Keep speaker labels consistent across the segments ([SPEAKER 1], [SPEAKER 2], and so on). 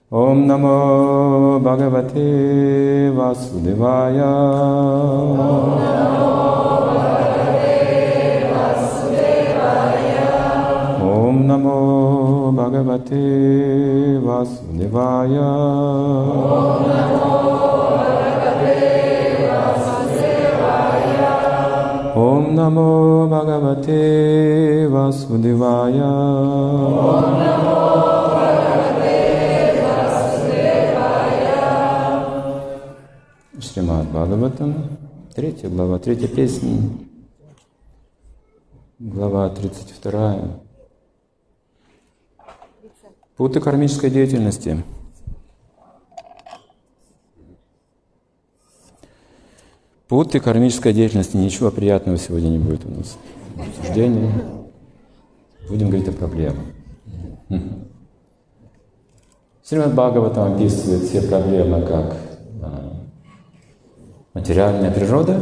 [SPEAKER 1] Ом намо Бхагавате Васудевая. Ом намо Бхагавате Васудевая. Ом намо Бхагавате Васудевая. Шримад Бхагаватам, 3 глава, 3 песня, глава 32. Путы кармической деятельности. Путы кармической деятельности. Ничего приятного сегодня не будет у нас. Обсуждение. Будем говорить о проблемах. Шримад Бхагаватам описывает все проблемы как материальная природа,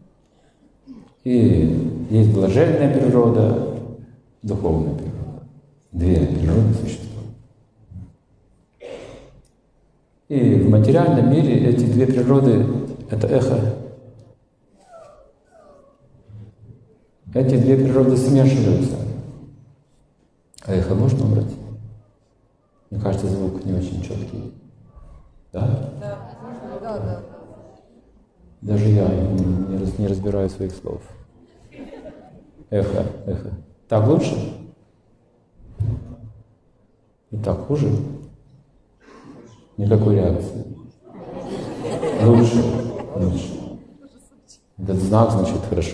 [SPEAKER 1] и есть блаженная природа, духовная природа. Две природы существуют. И в материальном мире эти две природы — это эхо. Эти две природы смешиваются. А эхо можно убрать? Мне кажется, звук не очень четкий. Да? Да. Даже я не разбираю своих слов. Эхо. Так лучше? И так хуже? Никакой реакции. Лучше. Этот знак значит хорошо.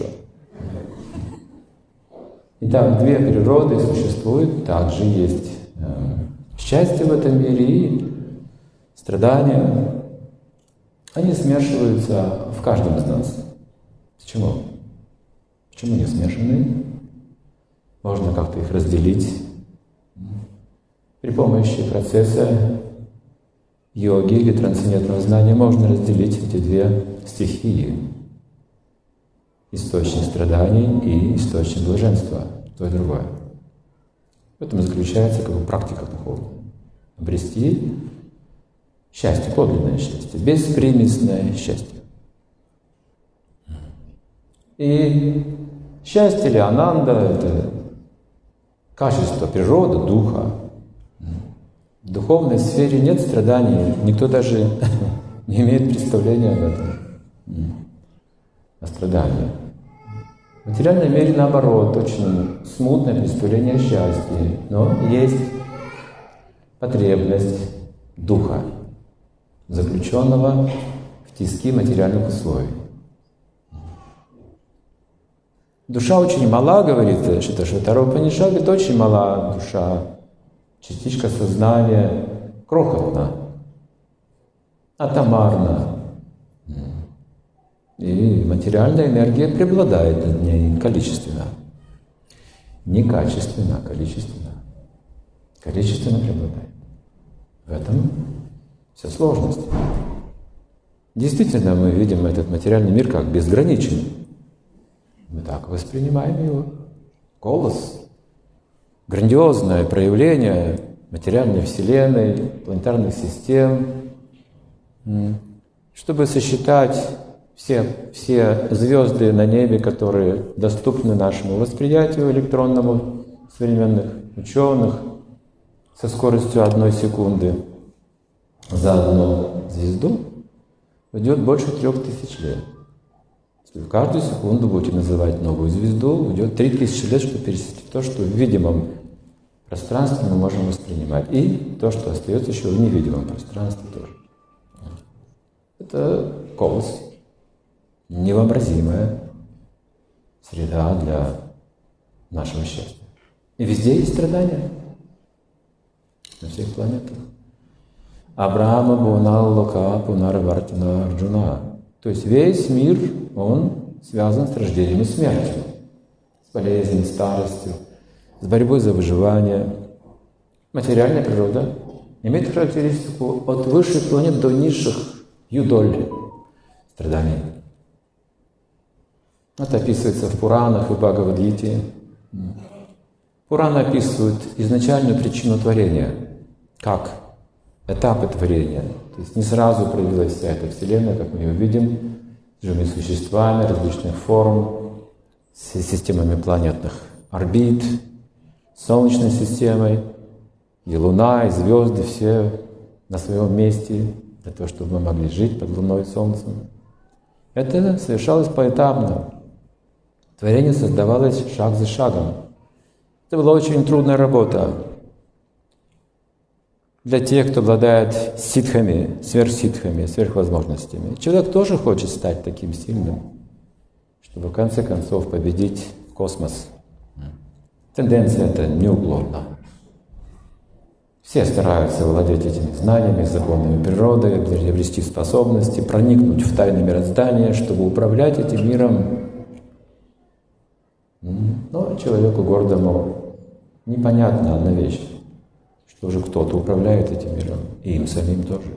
[SPEAKER 1] Итак, две природы существуют. Также есть счастье в этом мире и страдания. Они смешиваются в каждом из нас. Почему? Почему не смешаны? Можно как-то их разделить. При помощи процесса йоги или трансцендентного знания можно разделить эти две стихии. Источник страданий и источник блаженства. То и другое. В этом заключается как бы практика духовная. Обрести счастье, подлинное счастье, беспримесное счастье. И счастье или ананда — это качество природы, духа. В духовной сфере нет страданий, никто даже не имеет представления об этом, о страдании. В материальном мире, наоборот, очень смутное представление о счастье, но есть потребность духа, заключенного в тиски материальных условий. Душа очень мала, говорит Шиташватара Упанишад, это очень мала душа, частичка сознания, крохотна, атомарна. И материальная энергия преобладает над ней количественно. Не качественно, а количественно. Количественно преобладает. В этом вся сложность. Действительно, мы видим этот материальный мир как безграничный. Мы так воспринимаем его. Колосс. Грандиозное проявление материальной вселенной, планетарных систем. Чтобы сосчитать все звезды на небе, которые доступны нашему восприятию электронному, современных ученых, со скоростью 1 секунды за одну звезду, уйдет больше 3000 лет. Если в каждую секунду будете называть новую звезду, уйдет 3000 лет, чтобы пересечь то, что в видимом пространстве мы можем воспринимать, и то, что остается еще в невидимом пространстве тоже. Это колосс. Невообразимая среда для нашего счастья. И везде есть страдания. На всех планетах. Абрахама Бхунал Лока Пунарвартина Арджуна. То есть весь мир, он связан с рождением и смертью, с болезнью, старостью, с борьбой за выживание. Материальная природа имеет характеристику от высших планет до низших юдоль страданий. Это описывается в Пуранах и Бхагавад-гите. Пураны описывают изначальную причину творения. Как этапы творения. То есть не сразу проявилась вся эта Вселенная, как мы ее видим, с живыми существами различных форм, с системами планетных орбит, Солнечной системой, и Луна, и звезды, все на своем месте, для того, чтобы мы могли жить под Луной и Солнцем. Это совершалось поэтапно. Творение создавалось шаг за шагом. Это была очень трудная работа для тех, кто обладает ситхами, сверхвозможностями. Человек тоже хочет стать таким сильным, чтобы в конце концов победить космос. Тенденция эта неуклонна. Все стараются владеть этими знаниями, законами природы, приобрести способности, проникнуть в тайны мироздания, чтобы управлять этим миром. Но человеку гордому непонятна одна вещь, что же кто-то управляет этим миром, и им самим тоже.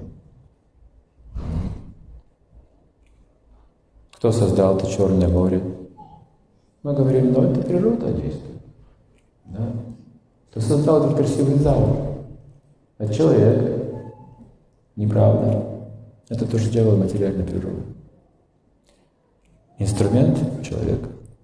[SPEAKER 1] Кто создал это Черное море? Мы говорим, это природа действует. Да? Кто создал этот красивый зал? Это человек. Неправда. Это тоже дело материальной природы. Инструмент — человек.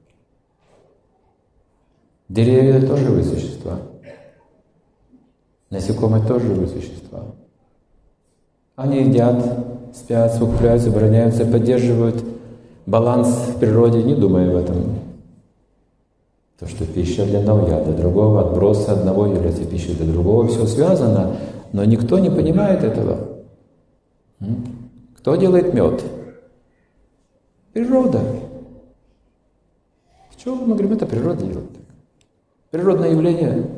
[SPEAKER 1] Деревья — тоже живые существа. Насекомые — тоже живые существа. Они едят, спят, совокупляются, обороняются, поддерживают баланс в природе, не думая об этом. То, что пища для одного яда, другого, отброса одного является пищей для другого, все связано, но никто не понимает этого. Кто делает мед? Природа. Что мы говорим, это природа делает так. Природное явление.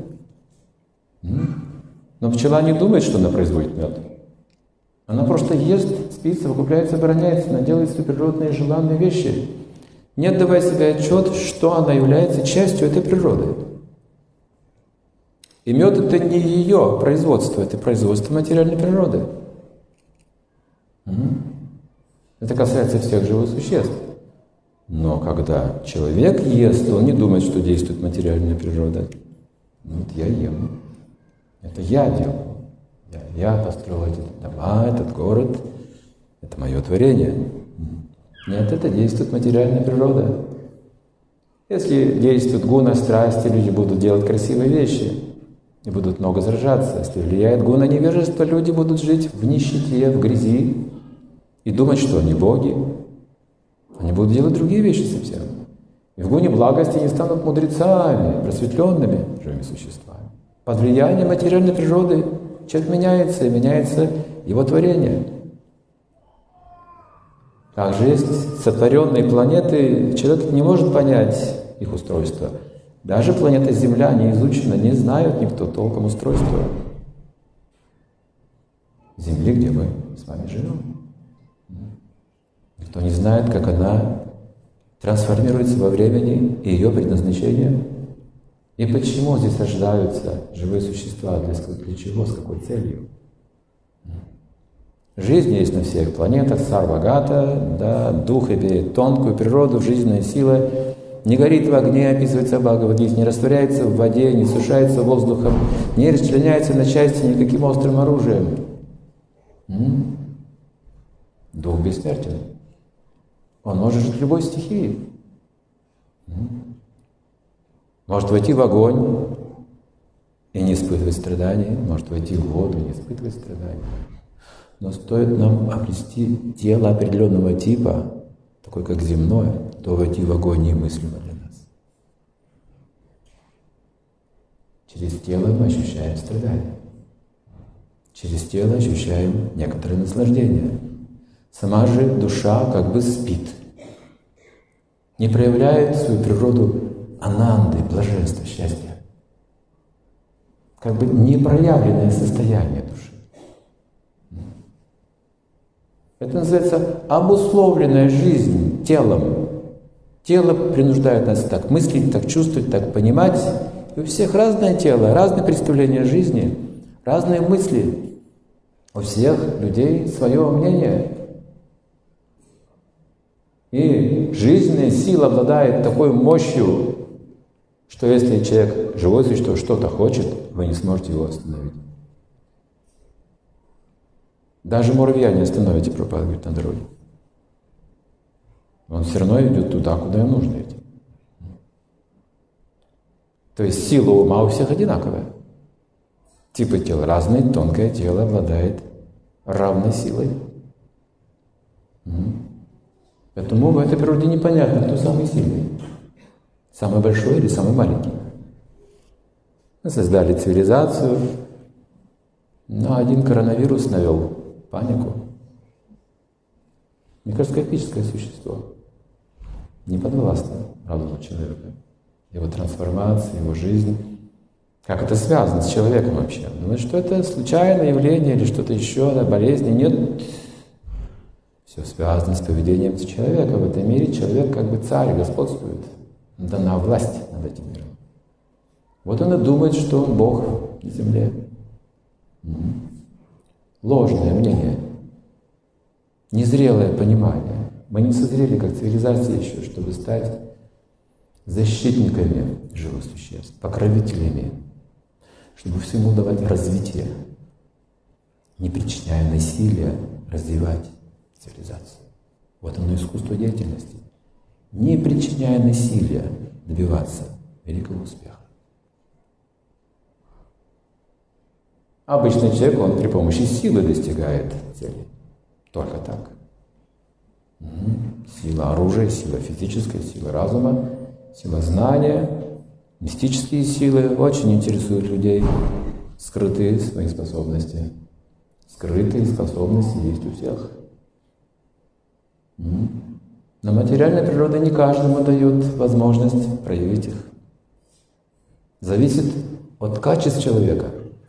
[SPEAKER 1] Но пчела не думает, что она производит мед. Она просто ест, спит, совокупляется, обороняется, она делает свои природные желанные вещи, не отдавая себе отчет, что она является частью этой природы. И мед — это не ее производство, это производство материальной природы. Это касается всех живых существ. Но когда человек ест, он не думает, что действует материальная природа. Вот я ем. Это я делаю. Я построил эти дома, этот город. Это мое творение. Нет, это действует материальная природа. Если действует гуна, страсти, люди будут делать красивые вещи и будут много заражаться. Если влияет гуна невежества, люди будут жить в нищете, в грязи и думать, что они боги. Они будут делать другие вещи совсем. И в гуне благости они станут мудрецами, просветленными живыми существами. Под влиянием материальной природы человек меняется, и меняется его творение. Также есть сотворенные планеты, человек не может понять их устройство. Даже планета Земля не изучена, не знает никто толком устройства Земли, где мы с вами живем. Никто не знает, как она трансформируется во времени и ее предназначение. И почему здесь рождаются живые существа, для чего, с какой целью. Жизнь есть на всех планетах, сарвагата, да, дух имеет тонкую природу, жизненная сила, не горит в огне, описывается в Бхагавад-гите, не растворяется в воде, не сушается воздухом, не расчленяется на части никаким острым оружием. Дух бессмертен. Он может жить в любой стихии. Может войти в огонь и не испытывать страданий, может войти в воду и не испытывать страданий. Но стоит нам обрести тело определенного типа, такое как земное, то войти в огонь немыслимо для нас. Через тело мы ощущаем страдания. Через тело ощущаем некоторое наслаждение. Сама же душа как бы спит, не проявляет свою природу ананды, блаженства, счастья. Как бы непроявленное состояние души. Это называется обусловленная жизнь телом. Тело принуждает нас так мыслить, так чувствовать, так понимать. И у всех разное тело, разные представления о жизни, разные мысли. У всех людей свое мнение. И жизненная сила обладает такой мощью, что если человек, живое существо, что-то хочет, вы не сможете его остановить. Даже муравья не остановите, Прабхупада говорит, на дороге. Он все равно идет туда, куда ему нужно идти. То есть сила ума у всех одинаковая. Типы тела разные, тонкое тело обладает равной силой. Поэтому в этой природе непонятно, кто самый сильный. Самый большой или самый маленький. Мы создали цивилизацию, но один коронавирус навел панику. Микроскопическое существо, не подвластно разуму человека, его трансформация, его жизнь. Как это связано с человеком вообще? Думают, что это случайное явление или что-то еще, болезни. Нет. Все связано с поведением человека. В этом мире человек как бы царь, господствует. Дана власть над этим миром. Вот он и думает, что он Бог на земле. Ложное мнение. Незрелое понимание. Мы не созрели как цивилизация еще, чтобы стать защитниками живых существ, покровителями, чтобы всему давать развитие, не причиняя насилия, развивать цивилизацию. Вот оно искусство деятельности. Не причиняя насилия, добиваться великого успеха. Обычный человек, он при помощи силы достигает цели. Только так. Сила оружия, сила физическая, сила разума, сила знания, мистические силы очень интересуют людей. Скрытые свои способности. Скрытые способности есть у всех. Но материальная природа не каждому дает возможность проявить их. Зависит от качеств человека.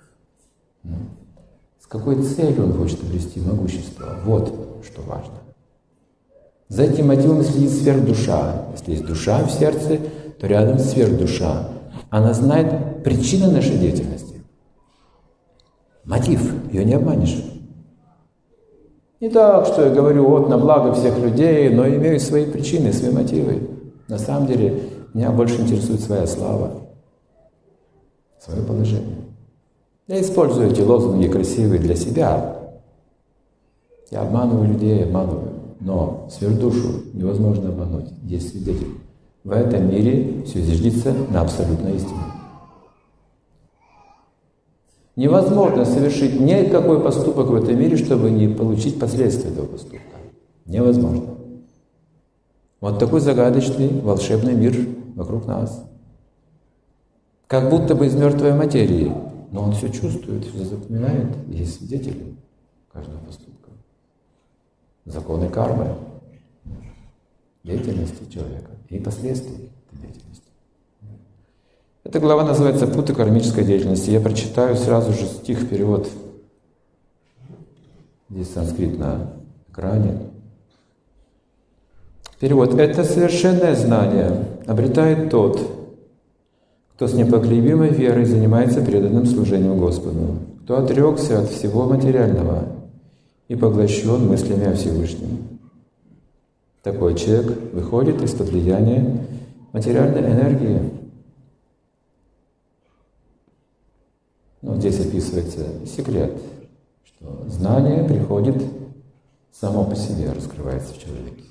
[SPEAKER 1] С какой целью он хочет обрести могущество? Вот что важно. За этим мотивом следит сверхдуша. Если есть душа в сердце, то рядом сверхдуша. Она знает причины нашей деятельности. Мотив, ее не обманешь. Не так, что я говорю, вот на благо всех людей, но имею свои причины, свои мотивы. На самом деле, меня больше интересует своя слава, свое положение. Я использую эти лозунги красивые для себя. Я обманываю людей, обманываю. Но сверхдушу невозможно обмануть. Есть свидетель. В этом мире все зиждется на абсолютной истине. Невозможно совершить никакой поступок в этом мире, чтобы не получить последствия этого поступка. Невозможно. Вот такой загадочный, волшебный мир вокруг нас. Как будто бы из мертвой материи. Но он все чувствует, все запоминает. Есть свидетели каждого поступка. Законы кармы, деятельности человека и последствий этой деятельности. Эта глава называется «Путы кармической деятельности». Я прочитаю сразу же стих-перевод. Здесь санскрит на экране. Перевод. «Это совершенное знание обретает тот, кто с непоколебимой верой занимается преданным служением Господу, кто отрекся от всего материального и поглощен мыслями о Всевышнем. Такой человек выходит из-под влияния материальной энергии». Но здесь описывается секрет, что знание приходит само по себе, раскрывается в человеке.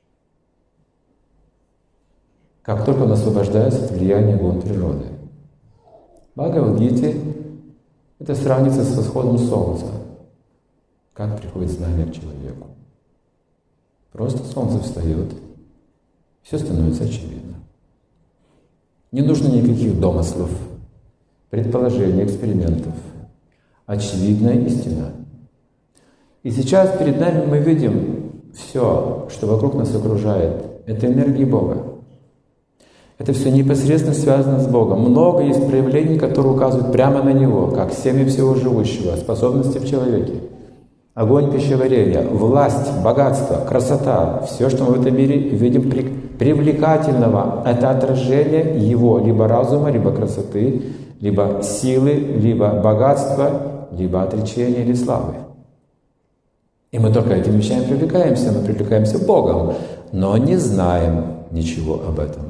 [SPEAKER 1] Как только он освобождается от влияния гун природы. В Бхагавад-гите это сравнится с восходом солнца. Как приходит знание к человеку. Просто солнце встает, все становится очевидно. Не нужно никаких домыслов, предположений, экспериментов. Очевидная истина. И сейчас перед нами мы видим все, что вокруг нас окружает. Это энергия Бога. Это все непосредственно связано с Богом. Много есть проявлений, которые указывают прямо на Него, как семя всего живущего, способности в человеке. Огонь пищеварения, власть, богатство, красота. Все, что мы в этом мире видим привлекательного, это отражение Его либо разума, либо красоты, либо силы, либо богатства, либо отречения или славы. И мы только этими вещами привлекаемся. Мы привлекаемся Богом, но не знаем ничего об этом.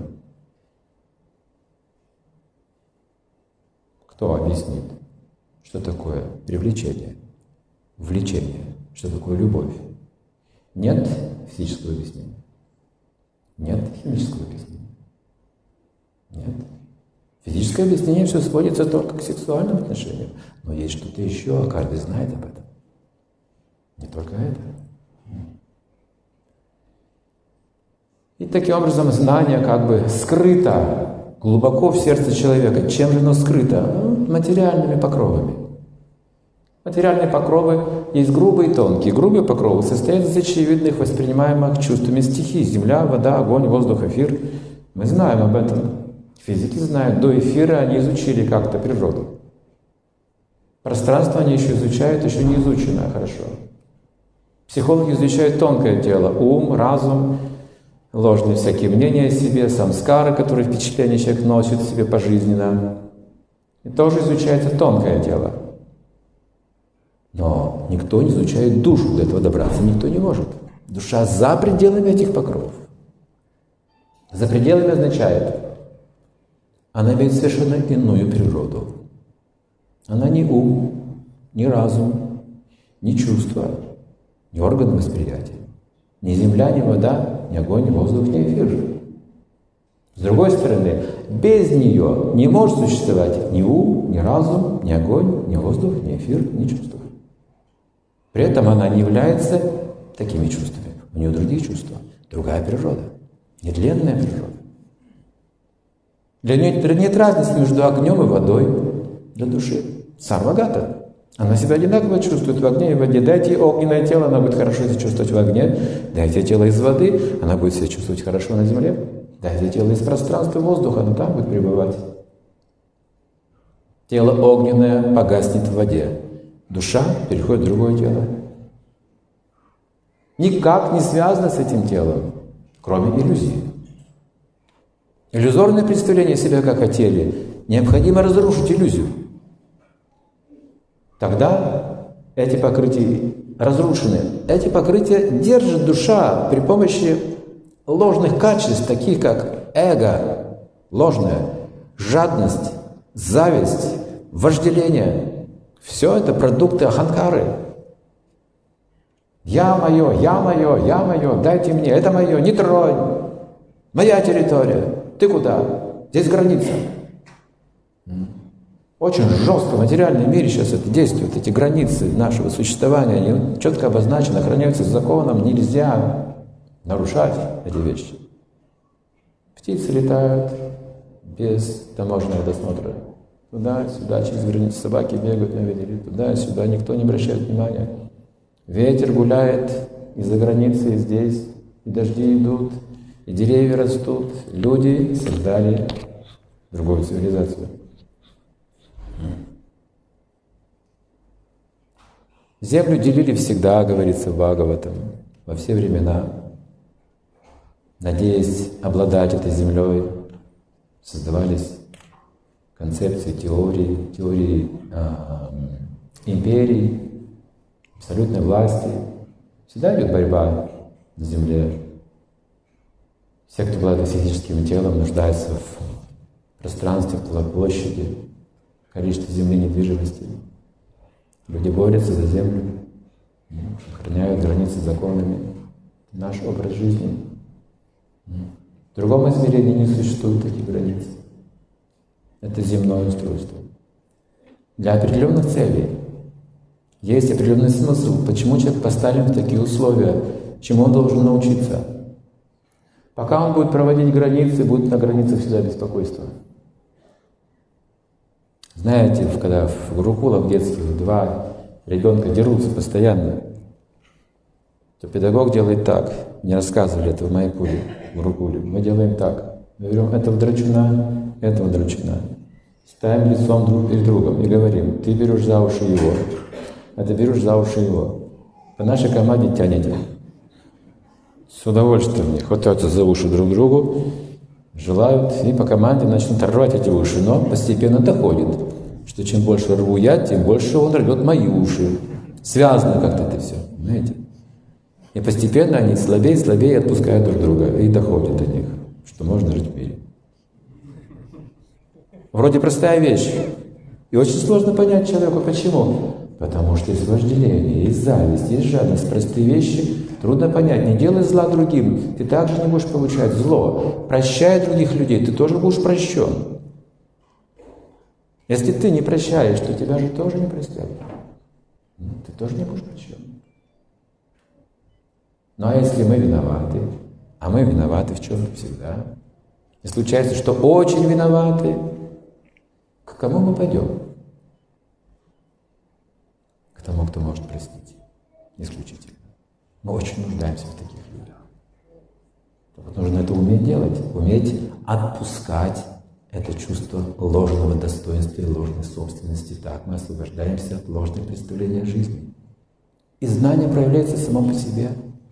[SPEAKER 1] Кто объяснит, что такое привлечение, влечение? что такое любовь. Нет физического объяснения. Нет химического объяснения. Нет. Физическое объяснение все сводится только к сексуальным отношениям. Но есть что-то еще, а каждый знает об этом. Не только это. И таким образом знание как бы скрыто глубоко в сердце человека. Чем же оно скрыто? Материальными покровами. Материальные покровы есть грубые и тонкие. Грубые покровы состоят из очевидных, воспринимаемых чувствами стихий. Земля, вода, огонь, воздух, эфир. Мы знаем об этом. Физики знают. До эфира они изучили как-то природу. Пространство они еще изучают, еще не изученное хорошо. Психологи изучают тонкое тело. Ум, разум, ложные всякие мнения о себе, самскары, которые впечатления человек носит в себе пожизненно. И тоже изучается тонкое тело. Но никто не изучает душу, до этого добраться никто не может. Душа за пределами этих покровов. За пределами означает, она имеет совершенно иную природу. Она не ум, не разум, не чувство, не органы восприятия, ни земля, ни вода, ни огонь, ни воздух, ни эфир. С другой стороны, без нее не может существовать ни ум, ни разум, ни огонь, ни воздух, ни эфир, ни чувство. При этом она не является такими чувствами. У нее другие чувства, другая природа, нетленная природа. Для нее нет разницы между огнем и водой для души. Сарвагата. Она себя одинаково чувствует в огне и в воде. Дайте ей огненное тело, она будет хорошо себя чувствовать в огне. Дайте ей тело из воды, она будет себя чувствовать хорошо на земле. Дайте ей тело из пространства и воздуха, она там будет пребывать. Тело огненное погаснет в воде. Душа переходит в другое тело. Никак не связано с этим телом, кроме иллюзии. Иллюзорное представление себя как о теле. Необходимо разрушить иллюзию. Тогда эти покрытия разрушены. Эти покрытия держит душа при помощи ложных качеств, таких как эго, ложное, жадность, зависть, вожделение. Все это продукты аханкары. Я мое, я мое, я мое, дайте мне, это мое, не тронь. Моя территория. Ты куда? Здесь граница. Очень жестко в материальном мире сейчас это действует. Эти границы нашего существования, они четко обозначены, охраняются законом. Нельзя нарушать эти вещи. Птицы летают без таможенного досмотра. Туда-сюда, через границу собаки бегают, мы видели. Туда-сюда, никто не обращает внимания. Ветер гуляет из-за границы, и здесь, и дожди идут, и деревья растут. Люди создали другую цивилизацию. Землю делили всегда, говорится в Бхагаватам, во все времена. Надеясь обладать этой землей, создавались концепции, теории империи, абсолютной власти. Всегда идет борьба на земле. Все, кто обладает физическим телом, нуждаются в пространстве, в площади, количестве земли, недвижимости. Люди борются за землю, охраняют границы законами. Наш образ жизни. В другом измерении не существует таких границ. Это земное устройство. Для определенных целей есть определенный смысл, почему человек поставлен в такие условия, чему он должен научиться. Пока он будет проводить границы, будет на границах всегда беспокойство. Знаете, когда в гурукулах детских два ребенка дерутся постоянно, то педагог делает так. Мне рассказывали это в Майяпуре, в гурукуле. Мы делаем так. Мы берем этого драчуна, этого драчуна. Ставим лицом друг перед другом и говорим: ты берешь за уши его, а ты берешь за уши его. По нашей команде тянете. С удовольствием хватаются за уши друг другу, желают, и по команде начнут рвать эти уши. Но постепенно доходит, что чем больше рву я, тем больше он рвет мои уши. Связано как-то это все, понимаете? И постепенно они слабее и слабее отпускают друг друга, и доходят до них, что можно жить в мире. Вроде простая вещь. И очень сложно понять человеку, почему. Потому что есть вожделение, есть зависть, есть жадность. Простые вещи трудно понять. Не делай зла другим, ты также не будешь получать зло. Прощай других людей, ты тоже будешь прощен. Если ты не прощаешь, то тебя же тоже не простят. Ты тоже не будешь прощен. Ну а если мы виноваты, а мы виноваты в чем-то всегда, и случается, что очень виноваты, к кому мы пойдем? К тому, кто может простить. Исключительно. Мы очень нуждаемся в таких людях. Вот нужно это уметь делать, уметь отпускать это чувство ложного достоинства и ложной собственности. Так мы освобождаемся от ложных представлений о жизни. И знание проявляется само по себе.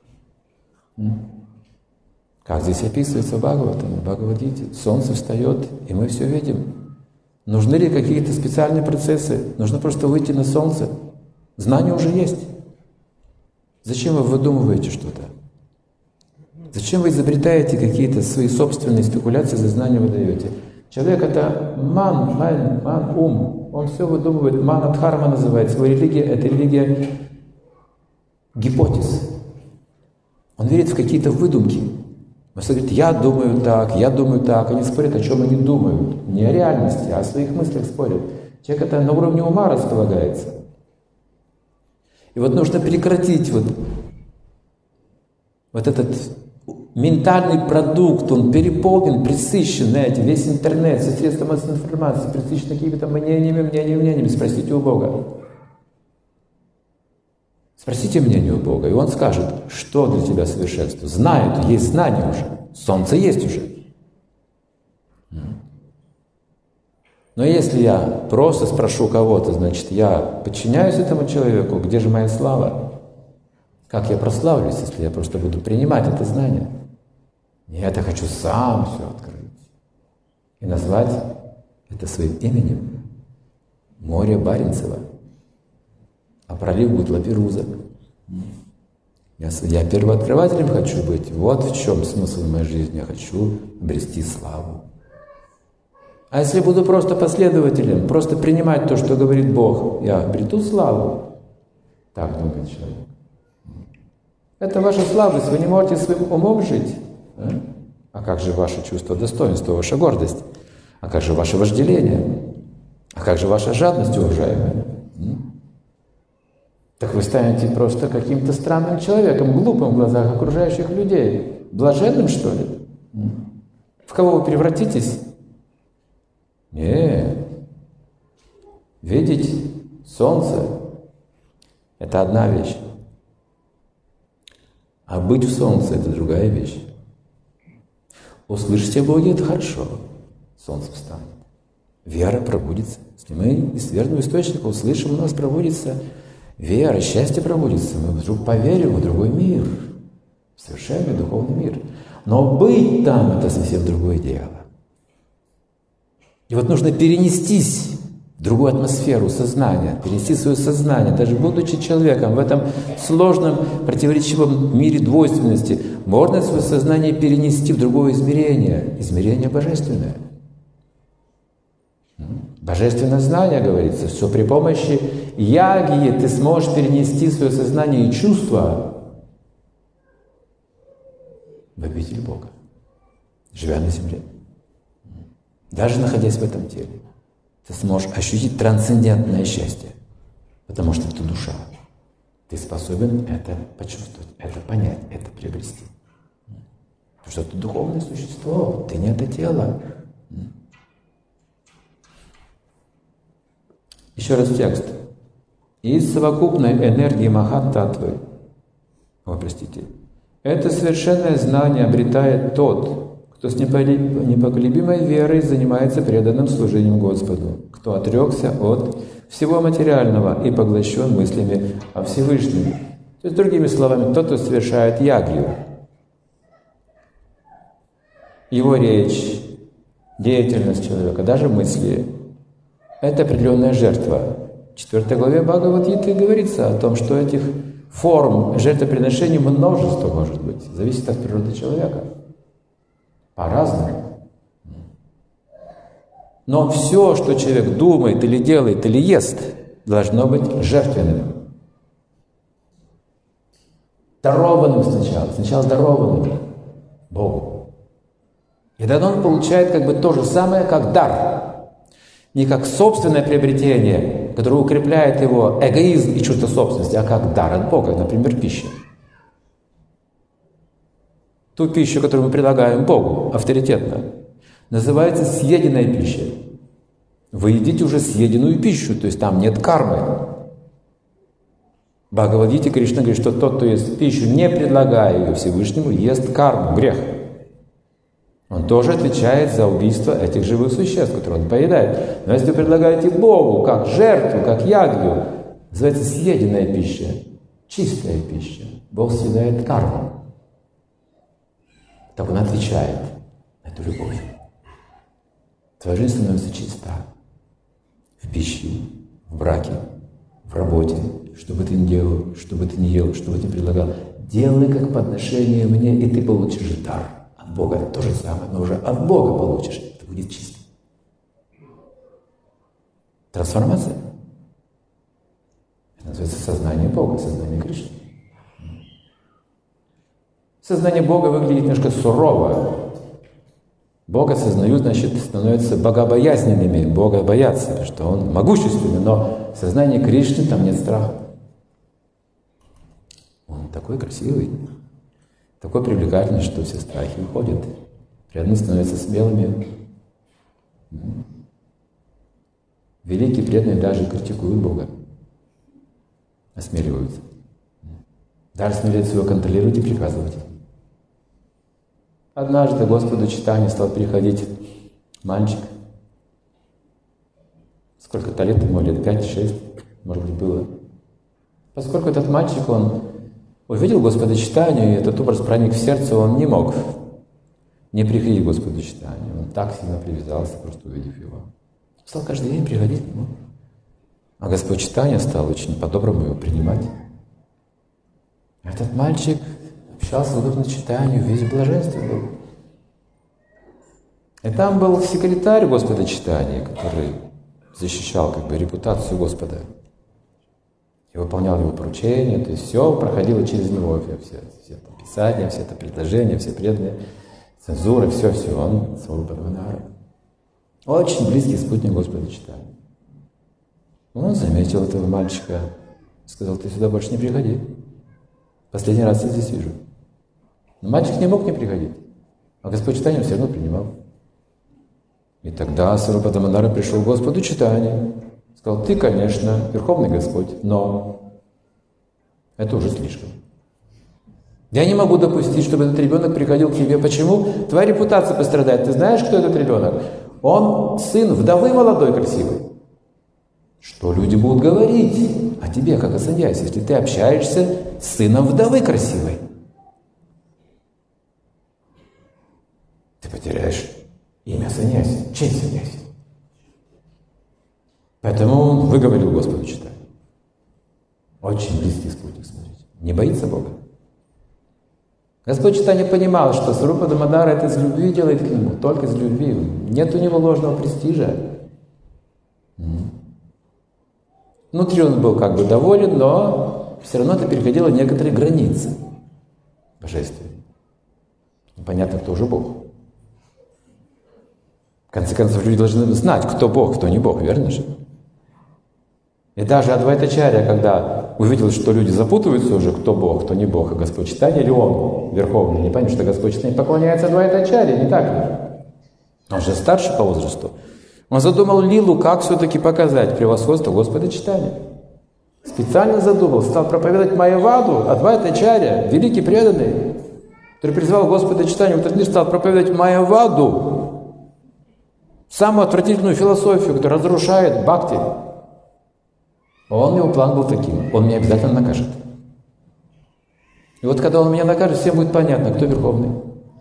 [SPEAKER 1] Как здесь описывается в Бхагавадгите, солнце встает, и мы все видим. Нужны ли какие-то специальные процессы? Нужно просто выйти на солнце. Знание уже есть. Зачем вы выдумываете что-то? Зачем вы изобретаете какие-то свои собственные спекуляции, за знание вы даете? Человек — это ум. Он все выдумывает. Манадхарма называется. Его религия — это религия гипотез. Он верит в какие-то выдумки. Он говорит, я думаю так. Они спорят, о чем они думают. Не о реальности, а о своих мыслях спорят. Человек это на уровне ума располагается. И вот нужно прекратить вот этот ментальный продукт, он переполнен, пресыщен, знаете, весь интернет, все средства массовой информации пресыщены какими-то мнениями. Спросите у Бога. Спросите мнение у Бога, и Он скажет, что для тебя совершенство. Знают, есть знание уже, солнце есть уже. Но если я просто спрошу кого-то, значит, я подчиняюсь этому человеку, где же моя слава? Как я прославлюсь, если я просто буду принимать это знание? Нет, я хочу сам все открыть. И назвать это своим именем. Море Баренцева. А пролив будет Лаперуза. Я первооткрывателем хочу быть. Вот в чем смысл моей жизни. Я хочу обрести славу. А если буду просто последователем, просто принимать то, что говорит Бог, я обрету славу. Так думает человек. Это ваша слабость, вы не можете своим умом жить. А как же ваше чувство достоинства, ваша гордость? А как же ваше вожделение? А как же ваша жадность, уважаемая? Так вы станете просто каким-то странным человеком, глупым в глазах окружающих людей. Блаженным, что ли? В кого вы превратитесь? Нет. Видеть солнце — это одна вещь. А быть в солнце — это другая вещь. Услышать о Боге — это хорошо. Солнце встанет. Вера пробудится. Если мы из верного источника услышим, у нас пробудится вера, счастье пробудится. Мы вдруг поверим в другой мир, в совершенный духовный мир. Но быть там — это совсем другое дело. И вот нужно перенестись в другую атмосферу сознания, перенести свое сознание, даже будучи человеком в этом сложном, противоречивом мире двойственности, можно свое сознание перенести в другое измерение, измерение божественное. Божественное знание, говорится, что при помощи ягьи ты сможешь перенести свое сознание и чувства в обитель Бога, живя на земле. Даже находясь в этом теле, ты сможешь ощутить трансцендентное счастье, потому что ты душа. Ты способен это почувствовать, это понять, это приобрести. Потому что ты духовное существо, ты не это тело. Еще раз текст. Из совокупной энергии Махат-татвы, это совершенное знание обретает тот, кто с непоколебимой верой занимается преданным служением Господу, кто отрекся от всего материального и поглощен мыслями о Всевышнем. То есть, другими словами, тот, кто совершает ягью. Его речь, деятельность человека, даже мысли — это определенная жертва. В 4 главе Бхагавад-гиты говорится о том, что этих форм жертвоприношений множество может быть, зависит от природы человека. По-разному. Но все, что человек думает или делает, или ест, должно быть жертвенным. Дарованным сначала дарованным Богу. И тогда он получает как бы то же самое, как дар. Не как собственное приобретение, которое укрепляет его эгоизм и чувство собственности, а как дар от Бога, например, пища. Ту пищу, которую мы предлагаем Богу, авторитетно, называется съеденная пища. Вы едите уже съеденную пищу, то есть там нет кармы. В Бхагавад-гите Кришна говорит, что тот, кто ест пищу, не предлагая ее Всевышнему, ест карму, грех. Он тоже отвечает за убийство этих живых существ, которые он поедает. Но если вы предлагаете Богу как жертву, как ягью, называется съеденная пища, чистая пища, Бог съедает карму. Так он отвечает на эту любовь. Твоя жизнь становится чиста. В пище, в браке, в работе, что бы ты ни делал, что бы ты ни ел, что бы ты предлагал. Делай как подношение мне, и ты получишь дар. От Бога то же самое, но уже от Бога получишь. Это будет чисто. Трансформация. Это называется сознание Бога, сознание Кришны. Сознание Бога выглядит немножко сурово. Бога осознают, значит, становятся богобоязненными. Бога боятся, что Он могущественный, но в сознании Кришны там нет страха. Он такой красивый, такой привлекательный, что все страхи уходят. Преданные становятся смелыми. Великие преданные даже критикуют Бога. Осмеливаются. Даже смеются его контролировать и приказывать. Однажды Господу читанию стал приходить мальчик. Сколько-то лет ему, лет 5-6, может быть, было. Поскольку этот мальчик, он увидел Господа читанию, и этот образ проник в сердце, он не мог не приходить к Господу читанию. Он так сильно привязался, просто увидев его. Стал каждый день приходить к нему. А Господь читания стал очень по-доброму его принимать. Этот мальчик общался с Господом читанию, весь в блаженстве был. И там был секретарь Господа читания, который защищал как бы репутацию Господа. И выполнял его поручения, то есть все проходило через него, все это писания, все это предложения, все преданные, цензура, все, он Сварупадамадара. Очень близкий спутник Господа читания. Он заметил этого мальчика, сказал: ты сюда больше не приходи. Последний раз я здесь вижу. Но мальчик не мог не приходить. А Господь читания все равно принимал. И тогда Сварупадамадара пришел к Господу читания. Сказал: ты, конечно, Верховный Господь, но это уже слишком. Я не могу допустить, чтобы этот ребенок приходил к тебе. Почему? Твоя репутация пострадает. Ты знаешь, кто этот ребенок? Он сын вдовы молодой, красивой. Что люди будут говорить о тебе, как о саньясе, если ты общаешься с сыном вдовы красивой? Ты потеряешь имя саньяси, честь саньяси. Поэтому он выговорил Господу читание. Очень близкий спутник, смотрите. Не боится Бога. Господь читание понимал, что Сварупадамадара это из любви делает к нему, только из любви. Нет у него ложного престижа. Внутри он был как бы доволен, но все равно это переходило некоторые границы божественные. Понятно, кто же Бог. В конце концов, люди должны знать, кто Бог, кто не Бог, верно же? И даже Адвайтачарья, когда увидел, что люди запутываются уже, кто Бог, кто не Бог, а Господь читания, или он, Верховный, не поймет, что Господь читания поклоняется Адвайтачарье, не так ли? Он же старше по возрасту. Он задумал лилу, как все-таки показать превосходство Господа читания. Специально задумал, стал проповедовать Майяваду, Адвайтачарья, великий преданный, который призвал Господа читания в этот мир, стал проповедовать Майяваду, самую отвратительную философию, которая разрушает бхакти. Его план был таким: он меня обязательно накажет. И вот когда он меня накажет, всем будет понятно, кто Верховный.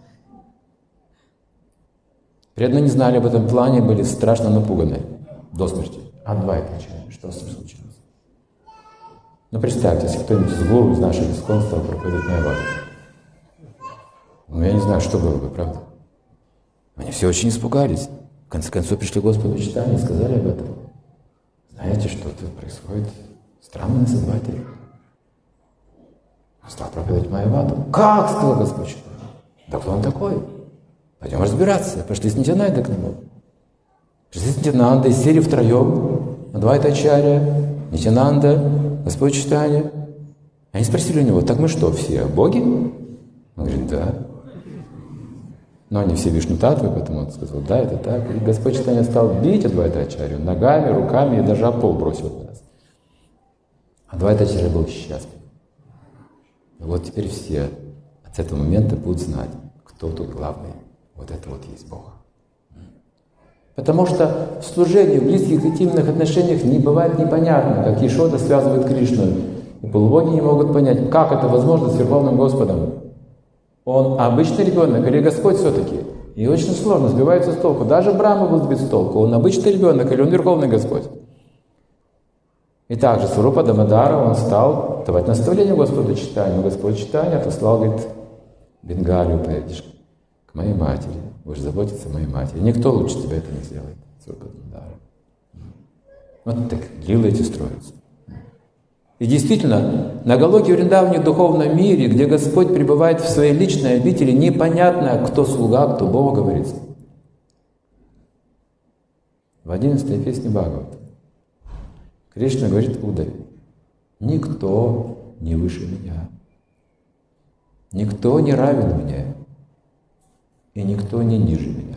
[SPEAKER 1] Преданные не знали об этом плане, были страшно напуганы до смерти. Адвайтачарья, что с ним случилось? Ну, представьте, если кто-нибудь из гуру, из наших искон стал проповедовать Майяваду. Ну, я не знаю, что было бы, правда? Они все очень испугались. В конце концов, пришли к Господу читания и сказали об этом. знаете, что-то происходит. Странный наследователь. Он стал проповедовать Майяваду. Как, сказал Господь Чайтанья? Да кто он такой? Пойдем разбираться. Пошли с Нитьянандой к нему. Пришли с Нитьянандой, сели втроем. Адвайта Ачарья, Нитьянанда, Господь Чайтанья. Они спросили у него: так мы что, все боги? Он говорит: да. Но они все Вишну-татвы, поэтому он сказал: да, это так. И Господь Чайтанья стал бить Адвайта Ачарью ногами, руками и даже об пол бросил нас. Адвайта Ачарья был счастлив. И вот теперь все от этого момента будут знать, кто тут главный. Вот это вот есть Бог. Потому что в служении, в близких интимных отношениях не бывает непонятно, как Ешода связывает Кришну. И полубоги не могут понять, как это возможно с Верховным Господом. Он обычный ребенок или Господь все-таки? И очень сложно, сбивается с толку. Даже Брахма был сбит с толку. Он обычный ребенок или он Верховный Господь? И также Сварупа Дамодара, он стал давать наставление Господу Чайтанье. Господь Чайтанья отослал, говорит: Бенгалию поедешь к моей матери, будешь заботиться о моей матери. Никто лучше тебя это не сделает, Сварупа Дамодара. Вот так лилы эти строятся. И действительно, на Галоке Вриндаване, в духовном мире, где Господь пребывает в своей личной обители, непонятно, кто слуга, кто Бог, говорится. В 11-й песне Бхагавата Кришна говорит Удаве: никто не выше меня, никто не равен мне, и никто не ниже меня.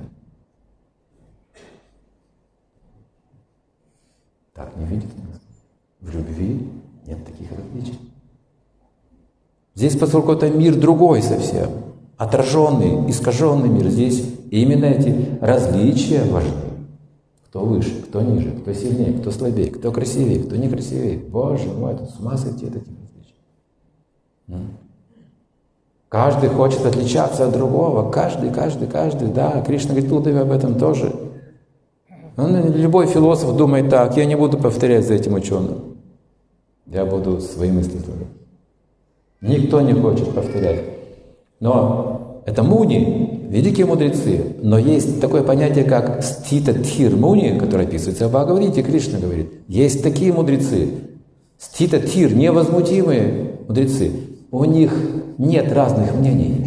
[SPEAKER 1] Так не видит нас. В любви нет таких различий. Здесь, поскольку это мир другой совсем, отраженный, искаженный мир, здесь именно эти различия важны. Кто выше, кто ниже, кто сильнее, кто слабее, кто красивее, кто некрасивее. Боже мой, тут с ума сойти от этих различий. Каждый хочет отличаться от другого. Каждый, да. Кришна говорит Удаве об этом тоже. Любой философ думает так: я не буду повторять за этим ученым. Я буду свои мысли говорить. Никто не хочет повторять. Но это муни, великие мудрецы. Но есть такое понятие, как стита тхир муни, которое описывается в Бхагавадгите. Кришна говорит: есть такие мудрецы, стита тхир, невозмутимые мудрецы. У них нет разных мнений.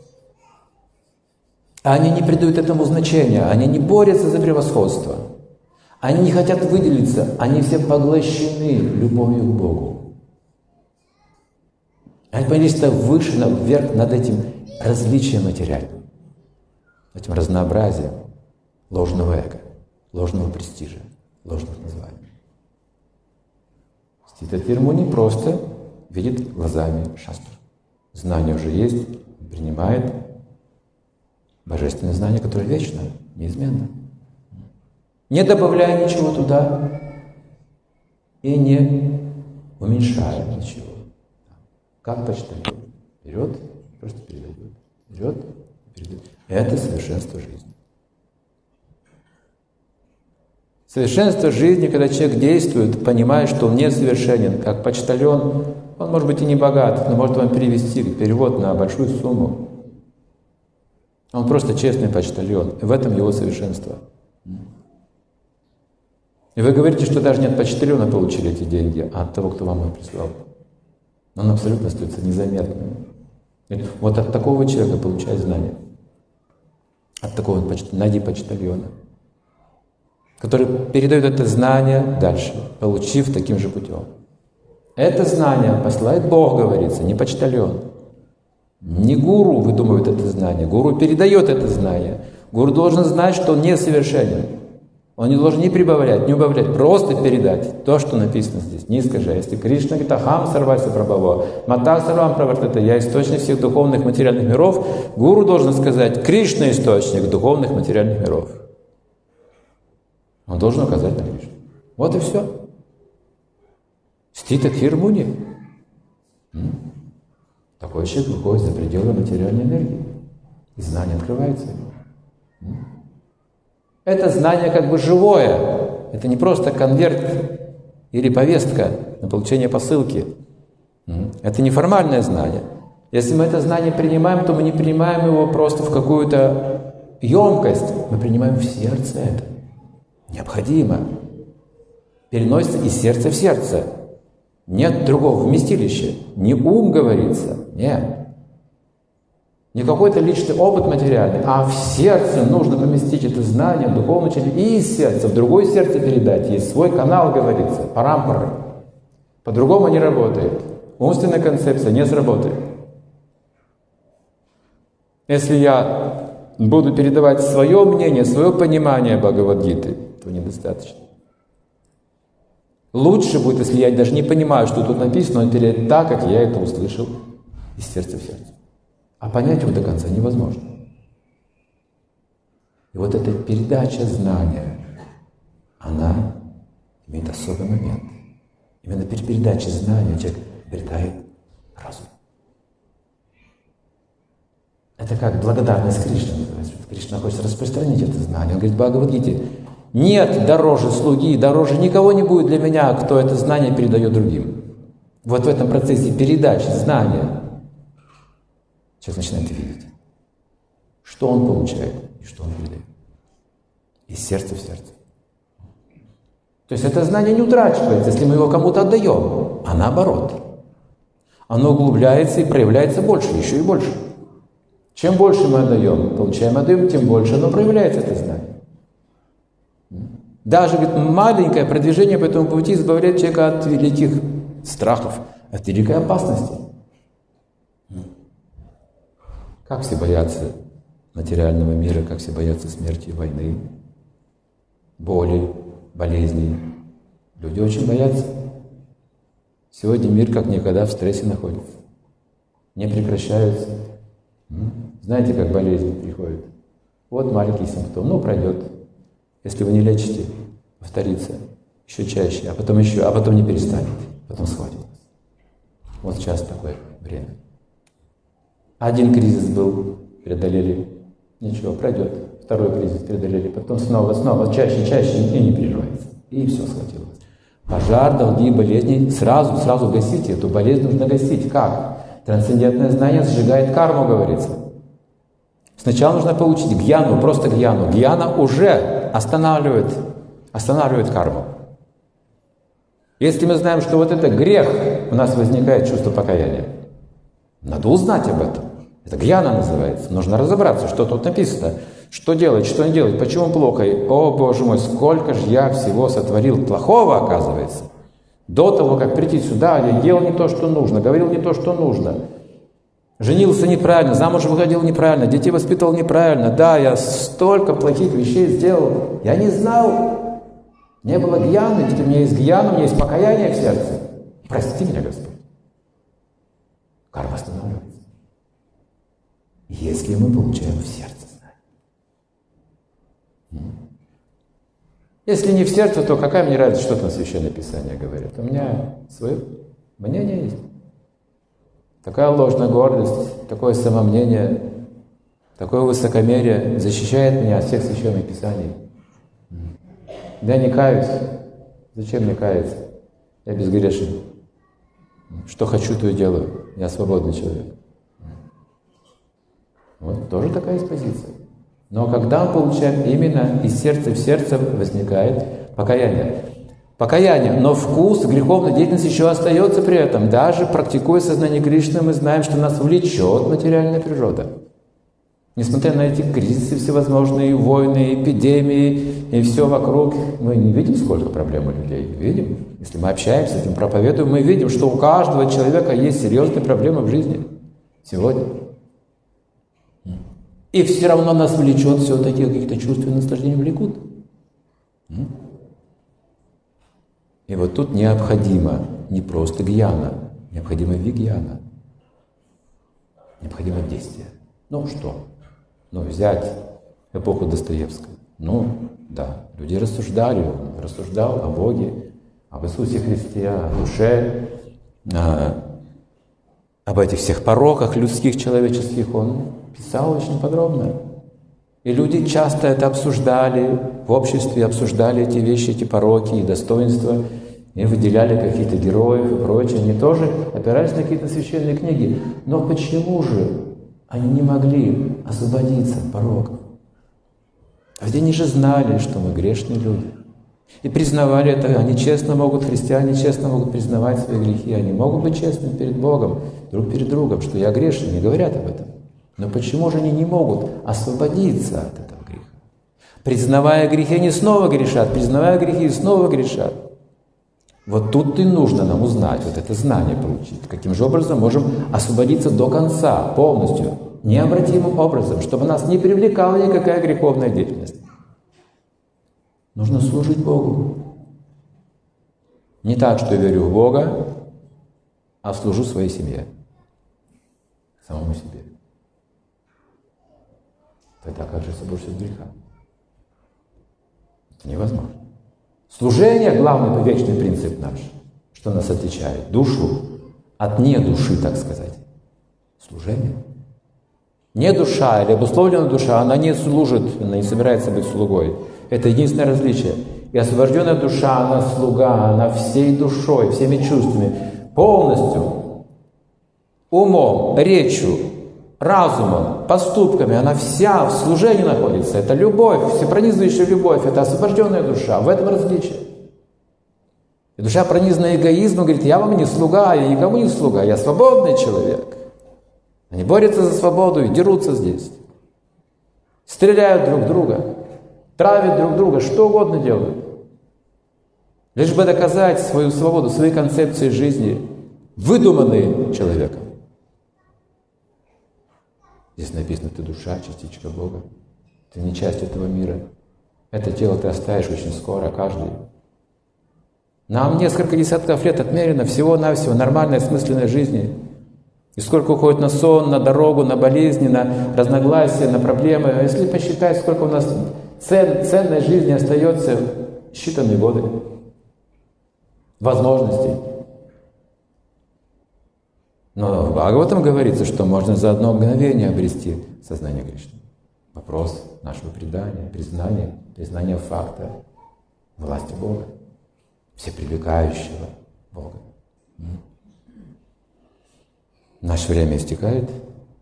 [SPEAKER 1] Они не придают этому значения, они не борются за превосходство. Они не хотят выделиться, они все поглощены любовью к Богу. Они поднялись выше, вверх над этим различием материальным, этим разнообразием ложного эго, ложного престижа, ложных названий. Стита Тирмуни просто видит глазами шастру. Знание уже есть, принимает божественное знание, которое вечно, неизменно. Не добавляя ничего туда и не уменьшая ничего. Как почтальон. Берет, просто передает. Берет, передает. Это совершенство жизни. Совершенство жизни, когда человек действует, понимая, что он несовершенен, как почтальон, он может быть и не богат, но может вам перевести перевод на большую сумму. Он просто честный почтальон, и в этом его совершенство. И вы говорите, что даже не от почтальона получили эти деньги, а от того, кто вам их прислал. Но он абсолютно остается незаметным. Вот от такого человека получай знания. От такого найди почтальона, который передает это знание дальше, получив таким же путем. Это знание посылает Бог, говорится, не почтальон. Не гуру выдумывает это знание, гуру передает это знание. Гуру должен знать, что он несовершенен. Он не должен ни прибавлять, ни убавлять, просто передать то, что написано здесь, не искажая. Если Кришна говорит: ахам сарвася прабхава, мата сарвам правартата, я источник всех духовных материальных миров, гуру должен сказать: Кришна источник духовных материальных миров. Он должен указать на Кришну. Вот и все. Стита Тхир-муни. Такой человек выходит за пределы материальной энергии. И знание открывается ему. Это знание как бы живое. Это не просто конверт или повестка на получение посылки. Это неформальное знание. Если мы это знание принимаем, то мы не принимаем его просто в какую-то емкость. Мы принимаем в сердце это. Необходимо. переносится из сердца в сердце. Нет другого вместилища. Не ум говорится, нет. Не какой-то личный опыт материальный, а в сердце нужно поместить это знание, духовное учение, и из сердца в другое сердце передать. Есть свой канал, говорится, парампары. По-другому не работает. Умственная концепция не сработает. Если я буду передавать свое мнение, свое понимание Бхагавад-гиты, то недостаточно. Лучше будет, если я даже не понимаю, что тут написано, но передать так, как я это услышал из сердца в сердце. А понять его до конца невозможно. И вот эта передача знания, она имеет особый момент. Именно при передаче знания человек обретает разум. Это как благодарность Кришне называется. Кришна хочет распространить это знание. Он говорит в Бхагавад-гите: нет дороже слуги, дороже никого не будет для меня, кто это знание передает другим. Вот в этом процессе передачи знания человек начинает видеть, что он получает и что он передает. Из сердца в сердце. То есть это знание не утрачивается, если мы его кому-то отдаем, а наоборот. Оно углубляется и проявляется больше, еще и больше. Чем больше мы отдаем, тем больше оно проявляется, это знание. Даже маленькое продвижение по этому пути избавляет человека от великих страхов, от великой опасности. Как все боятся материального мира, как все боятся смерти, войны, боли, болезней. Люди очень боятся. Сегодня мир как никогда в стрессе находится. Не прекращаются. Знаете, как болезнь приходит? Вот маленький симптом, пройдет. Если вы не лечите, повторится еще чаще, а потом не перестанет, потом схватит вас. Вот сейчас такое время. Один кризис был, преодолели, ничего, пройдет. Второй кризис преодолели, потом снова, чаще, и не переживается. И все схватило вас. Пожар, долги, болезни, сразу гасите. Эту болезнь нужно гасить. Как? Трансцендентное знание сжигает карму, говорится. Сначала нужно получить гьяну, просто гьяну. Гьяна уже останавливает карму. Если мы знаем, что вот это грех, у нас возникает чувство покаяния. Надо узнать об этом. Это гьяна называется. Нужно разобраться, что тут написано. Что делать, что не делать, почему плохо. О, Боже мой, сколько же я всего сотворил плохого, оказывается. До того, как прийти сюда, я делал не то, что нужно, говорил не то, что нужно. Женился неправильно, замуж выходил неправильно, детей воспитывал неправильно. Да, я столько плохих вещей сделал. Я не знал. Не было гьяны, теперь у меня есть гьяна, у меня есть покаяние в сердце. Прости меня, Господь. Карма останавливается. Если мы получаем в сердце знание. Если не в сердце, то какая мне разница, что там Священное Писание говорит? У меня свое мнение есть. Такая ложная гордость, такое самомнение, такое высокомерие защищает меня от всех Священных Писаний. Я не каюсь. Зачем мне каяться? Я безгрешен. Что хочу, то и делаю. Я свободный человек. Вот тоже такая есть позиция. Но когда мы получаем именно из сердца в сердце, возникает покаяние. Покаяние, но вкус греховной деятельности еще остается при этом. Даже практикуя сознание Кришны, мы знаем, что нас влечет материальная природа. Несмотря на эти кризисы всевозможные, войны, эпидемии и все вокруг, мы не видим, сколько проблем у людей. Видим. Если мы общаемся с этим, проповедуем, мы видим, что у каждого человека есть серьезные проблемы в жизни сегодня. И все равно нас влечет все-таки какие-то чувства и наслаждения влекут. И вот тут необходимо не просто гьяна, необходимо вигьяна. Необходимо действие. Что? Взять эпоху Достоевского. Да, люди рассуждали, он рассуждал о Боге, об Иисусе Христе, о душе, об этих всех пороках людских, человеческих. Он писал очень подробно. И люди часто это обсуждали, в обществе обсуждали эти вещи, эти пороки и достоинства, и выделяли каких-то героев и прочее. Они тоже опирались на какие-то священные книги. Но почему же они не могли освободиться от пороков? А ведь они же знали, что мы грешные люди. И признавали это, они честно могут, христиане честно могут признавать свои грехи, они могут быть честными перед Богом, друг перед другом, что я грешен, не говорят об этом. Но почему же они не могут освободиться от этого греха? Признавая грехи, они снова грешат, признавая грехи, снова грешат. Вот тут и нужно нам узнать, вот это знание получить. Каким же образом можем освободиться до конца, полностью, необратимым образом, чтобы нас не привлекала никакая греховная деятельность. Нужно служить Богу. Не так, что я верю в Бога, а служу своей семье, самому себе. Тогда как же освободишься от греха? Это невозможно. Служение – главный вечный принцип наш. Что нас отличает? Душу от не души, так сказать. Служение. Не душа или обусловленная душа, она не служит, она не собирается быть слугой. Это единственное различие. И освобожденная душа, она слуга, она всей душой, всеми чувствами, полностью, умом, речью, разумом, поступками, она вся в служении находится. Это любовь, всепронизывающая любовь, это освобожденная душа. В этом различие. И душа, пронизанная эгоизмом, говорит: я вам не слуга, я никому не слуга, я свободный человек. Они борются за свободу и дерутся здесь. Стреляют друг друга, травят друг друга, что угодно делают. Лишь бы доказать свою свободу, свои концепции жизни, выдуманные человеком. Здесь написано: ты душа, частичка Бога. Ты не часть этого мира. Это тело ты оставишь очень скоро, каждый. Нам несколько десятков лет отмерено всего-навсего нормальной, осмысленной жизни. И сколько уходит на сон, на дорогу, на болезни, на разногласия, на проблемы. А если посчитать, сколько у нас ценной жизни остается, считанные годы, возможностей. Но в Бхагаватам говорится, что можно за одно мгновение обрести сознание Кришны. Вопрос нашего предания, признания факта власти Бога, всепривлекающего Бога. Наше время истекает.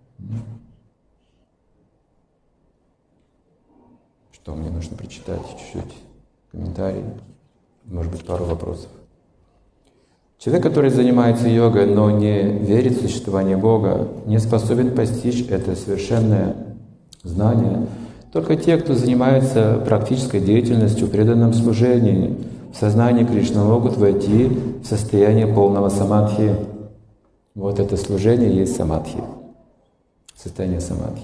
[SPEAKER 1] Что мне нужно прочитать? Чуть-чуть комментарий, может быть, пару вопросов. Человек, который занимается йогой, но не верит в существование Бога, не способен постичь это совершенное знание. Только те, кто занимается практической деятельностью, в преданном служении, в сознании Кришны, могут войти в состояние полного самадхи. Вот это служение есть самадхи, состояние самадхи.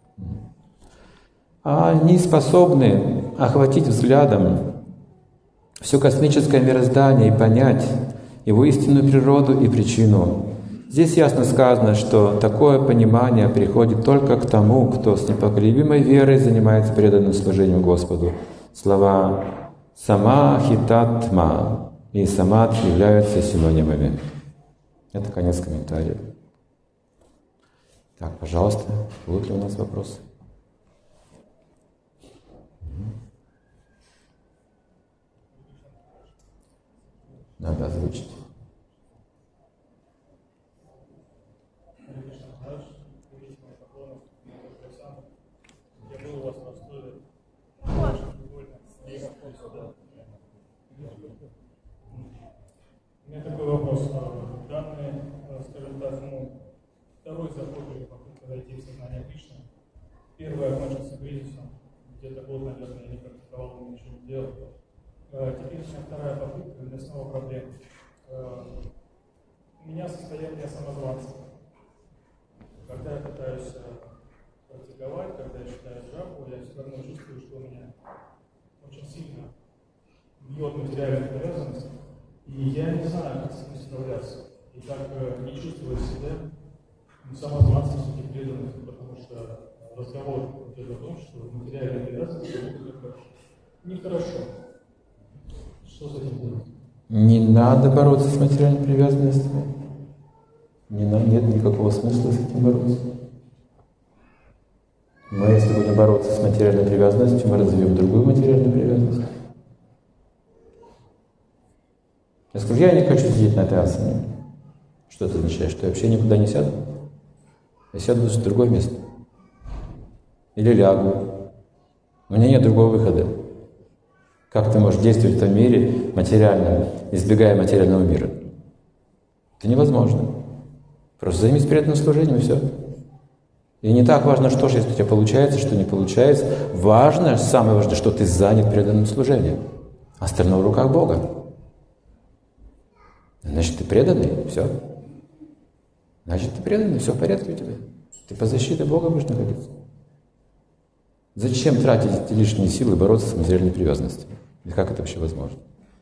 [SPEAKER 1] А они способны охватить взглядом все космическое мироздание и понять его истинную природу и причину. Здесь ясно сказано, что такое понимание приходит только к тому, кто с непоколебимой верой занимается преданным служением Господу. Слова «самахитатма» и «самадхи» являются синонимами. Это конец комментария. Так, пожалуйста, будут ли у нас вопросы? Надо озвучить.
[SPEAKER 2] У меня такой вопрос. Данный, скажем так, второй заход или попытка зайти в сознание Кришны. Первый окончился кризисом. Где-то год, наверное, я не практиковал, ничего не делал. Теперешняя вторая попытка, у меня снова проблема. У меня состояние самозванца. Когда я пытаюсь практиковать, когда я читаю джапу, я все равно чувствую, что у меня очень сильно бьет материальная привязанность. И я не знаю, как с этим справляться. И как не чувствовать себя самозванцем среди преданных, потому что разговор идет о том, что материальная привязанность это нехорошо. Что с этим делать?
[SPEAKER 1] Не надо бороться с материальной привязанностью. Нет никакого смысла с этим бороться. Мы, если будем бороться с материальной привязанностью, мы развьем другую материальную привязанность. Я скажу, я не хочу сидеть на этой асане. Что это означает? Что я вообще никуда не сяду? Я сяду в другое место. Или лягу. У меня нет другого выхода. Как ты можешь действовать в этом мире материальном, избегая материального мира? Это невозможно. Просто займись преданным служением, и все. И не так важно, что же, если у тебя получается, что не получается. Важно, самое важное, что ты занят преданным служением. Остальное в руках Бога. Значит, ты преданный, все. Значит, ты преданный, все в порядке у тебя. Ты под защитой Бога будешь находиться. Зачем тратить эти лишние силы бороться с материальной привязанностью? И как это вообще возможно?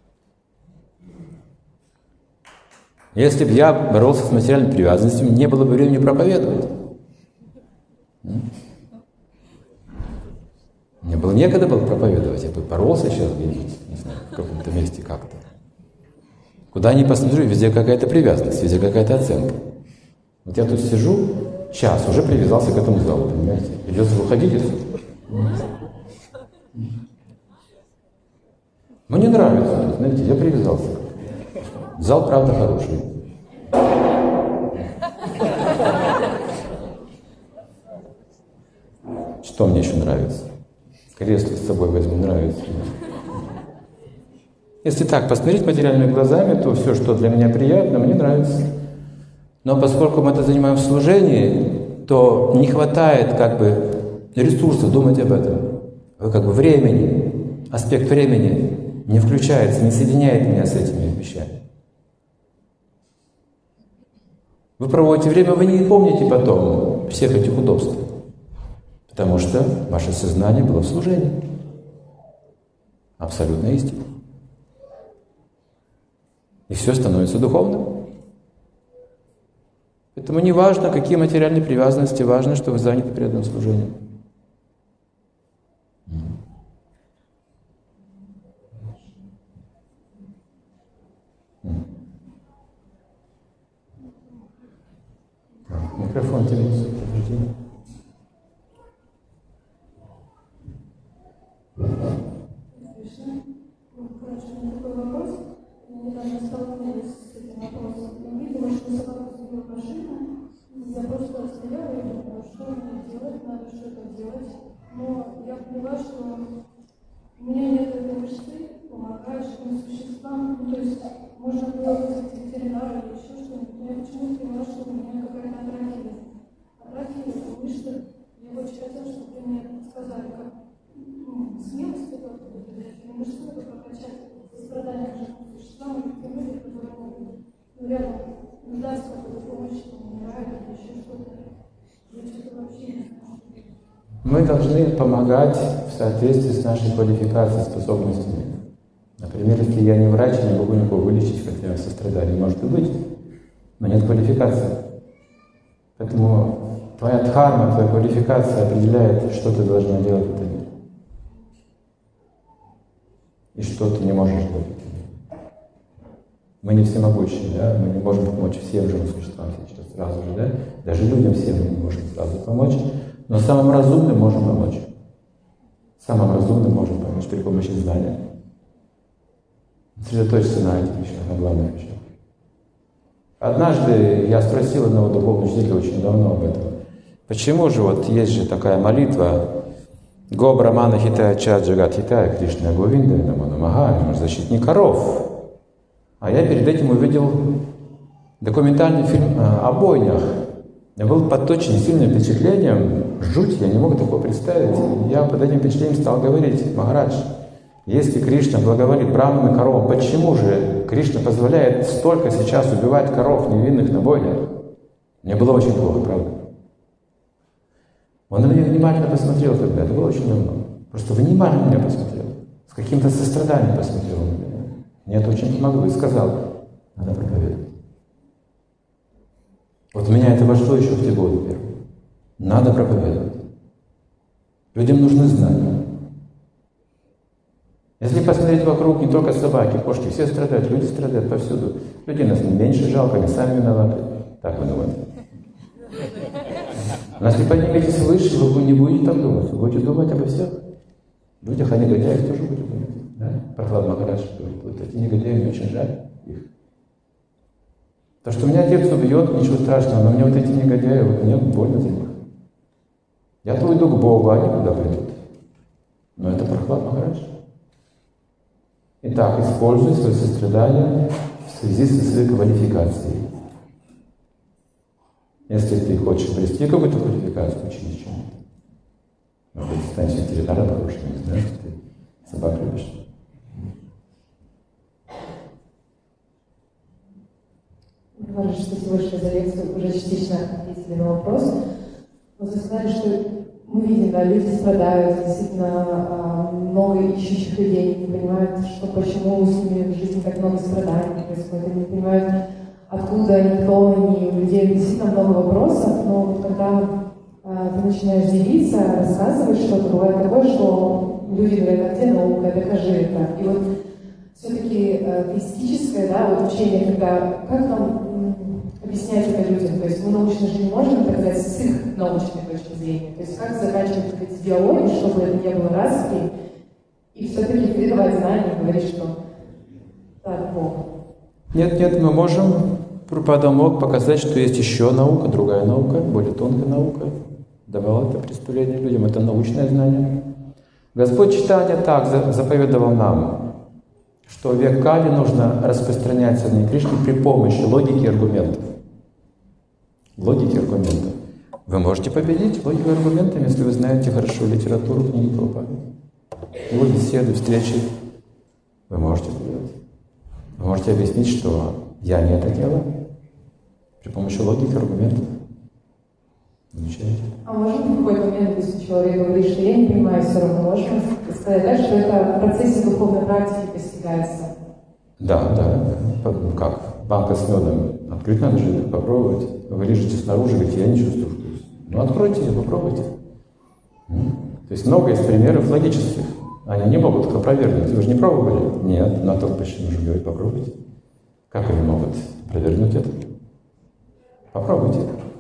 [SPEAKER 1] Если бы я боролся с материальной привязанностью, не было бы времени проповедовать. Мне было некогда было проповедовать, я бы боролся сейчас где-нибудь, не знаю, в каком-то месте как-то. Куда ни посмотрю, везде какая-то привязанность, везде какая-то оценка. Вот я тут сижу, час, уже привязался к этому залу, понимаете? Придется выходить отсюда. Мне нравится, знаете, я привязался. Зал, правда, хороший. Что мне еще нравится? Кресло с собой возьму, нравится. Если так посмотреть материальными глазами, то все, что для меня приятно, мне нравится. Но поскольку мы это занимаем в служении, то не хватает как бы ресурсов думать об этом. Как бы времени, аспект времени не включается, не соединяет меня с этими вещами. Вы проводите время, вы не помните потом всех этих удобств. Потому что ваше сознание было в служении. Абсолютная истина. И все становится духовным. Поэтому не важно, какие материальные привязанности, важно, что вы заняты преданным служением. Микрофон тебе.
[SPEAKER 3] Такой вопрос. Я недавно столкнулась с этим вопросом. Я видела, что собака сбила машину. Я просто стояла и думала, что мне делать, надо что-то делать. Но я поняла, что у меня нет этой мышцы, помогающим существам. Ну, то есть можно было вызвать ветеринара или еще что-нибудь. Но я почему-то поняла, что у меня какая-то атрофия. Атрофия — это мышца. Я очень хотела, чтобы вы мне сказали, как смелость это мышцу прокачать страдания живых существам и тем людям, которые рядом нуждаются в какой-то помощи, умирают или еще что-то. Я что-то вообще не знаю.
[SPEAKER 1] Мы должны помогать в соответствии с нашей квалификацией, способностями. Например, если я не врач, я не могу никого вылечить, хотя сострадание может и быть, но нет квалификации. Поэтому твоя дхарма, твоя квалификация определяет, что ты должна делать в этом мире. И что ты не можешь делать. Мы не всемогущие, да? Мы не можем помочь всем живым существам сейчас сразу же, да? Даже людям всем мы не можем сразу помочь, но самым разумным можем помочь. Самым разумным можем помочь при помощи знания. Сосредоточься на этих вещах, на главных вещах. Однажды я спросил одного духовного учителя очень давно об этом. Почему же вот есть же такая молитва Го Брамана Хитая Чад Джагат Хитая Кришна Говинда Намана Мага, защитник коров. А я перед этим увидел документальный фильм о бойнях. Я был под очень сильным впечатлением, жуть, я не мог такого представить. Я под этим впечатлением стал говорить: Махарадж, если Кришна благоволит браманам и коровам, почему же Кришна позволяет столько сейчас убивать коров невинных на бойнях? Мне было очень плохо, правда. Он на меня внимательно посмотрел тогда, это было очень давно. Просто внимательно на меня посмотрел, с каким-то состраданием посмотрел на меня. Мне это очень помогло и сказал: надо проповедовать. Вот у меня это вошло еще в те годы первые. Надо проповедовать. Людям нужны знания. Если посмотреть вокруг, не только собаки, кошки, все страдают, люди страдают повсюду. Людей нас меньше жалко, они сами виноваты. Так виноваты. Но если подниметесь выше, вы не будете так думать, вы будете думать обо всех людях, о негодяях тоже будете думать. Да? Прохлад Махарадж говорит: вот эти негодяи, мне очень жаль их. То, что меня отец убьет, ничего страшного, но мне вот эти негодяи, вот мне больно за них. Я-то уйду к Богу, а они куда придут? Но это Прохлад Махарадж. Итак, используй свое сострадание в связи со своей квалификацией. Если ты хочешь обрести какую-то квалификацию, учись чему-то. Может быть, станешь ветеринаром хорошим, не знаю, что ты собак любишь.
[SPEAKER 4] Говоришь, что сегодняшняя за лекцию уже частично ответили на вопрос. Вы сказали, что мы видим, да, люди страдают, действительно много ищущих людей, не понимают, что почему с ними в жизни так много страданий происходит, они не понимают, откуда они, кто они, у людей действительно много вопросов, но вот когда ты начинаешь делиться, рассказывать что-то, бывает такое, что люди говорят, а где наука, докажи это. И вот все-таки теистическое, да, вот учение, когда, как нам объяснять это людям, то есть мы научно же не можем доказать с их научной точки зрения, то есть как заканчивать эти диалоги, чтобы это не было распри, и все-таки передавать знания, говорить, что так, Бог.
[SPEAKER 1] Нет, мы можем, Прабхупада мог показать, что есть еще наука, другая наука, более тонкая наука. Давал это представление людям, это научное знание. Господь Чайтанья так заповедовал нам, что в век Кали нужно распространять сознание Кришны при помощи логики и аргументов. Логики и аргументов. Вы можете победить логикой и аргументами, если вы знаете хорошо литературу, книги Прабхупады. Его беседы, встречи. Вы можете это делать. Вы можете объяснить, что я не это делаю при помощи логики и аргументов. Изучаете.
[SPEAKER 4] А может в какой-то момент, если человек говорит, что я не понимаю, все равно можно сказать, да, что это в процессе духовной практики постигается?
[SPEAKER 1] Да. Как? Банка с медом. Открыть надо же, попробовать. Вы лежите снаружи, говорите, я не чувствую вкус. Ну, откройте и попробуйте. То есть много есть примеров логических. Они не могут их опровергнуть. Вы же не пробовали? Нет. Но только почему же говорить, попробуйте. Как они могут опровергнуть это? Попробуйте.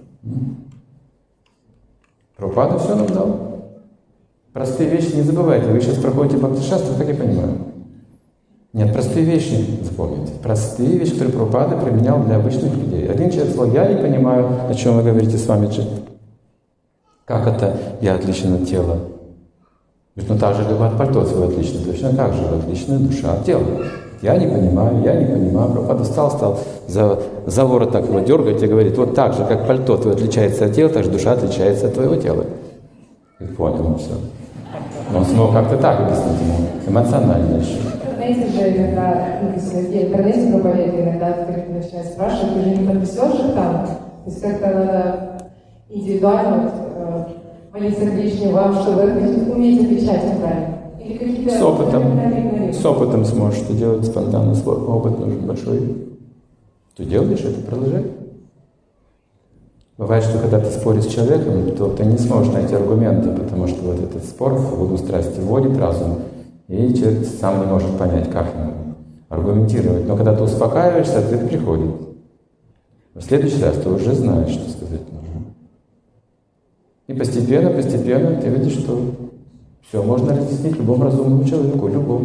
[SPEAKER 1] Прабхупада все нам дал. Простые вещи не забывайте. Вы сейчас проходите Бхакти-шастру, так я понимаю. Нет, простые вещи запомните. Простые вещи, которые Прабхупада применял для обычных людей. Один человек сказал, я не понимаю, о чем вы говорите с вами, как это я отличен от тела? Говорит, ну так же, как от пальто свое отлично, точно так же отличная душа от тела. Я не понимаю. Прабхупада стал за ворот так его дергать и говорит, вот так же, как пальто твое отличается от тела, так же душа отличается от твоего тела. И понял, все. Но он смог как-то так объяснить ему, эмоционально еще.
[SPEAKER 4] В интернете же иногда, в интернете проповедуют, иногда ты начинаешь спрашивать, ты же не подписешь их там. То есть как-то надо индивидуально молиться Кришне вам, чтобы уметь отвечать правильно. Или какие-то...
[SPEAKER 1] С опытом сможешь это делать спонтанно, опыт нужен большой. Ты делаешь это, продолжай. Бывает, что когда ты споришь с человеком, то ты не сможешь найти аргументы, потому что вот этот спор в воду страсти вводит разум, и человек сам не может понять, как ему аргументировать. Но когда ты успокаиваешься, ответ приходит. В следующий раз ты уже знаешь, что сказать нужно. И постепенно ты видишь, что все можно разъяснить любому разумному человеку,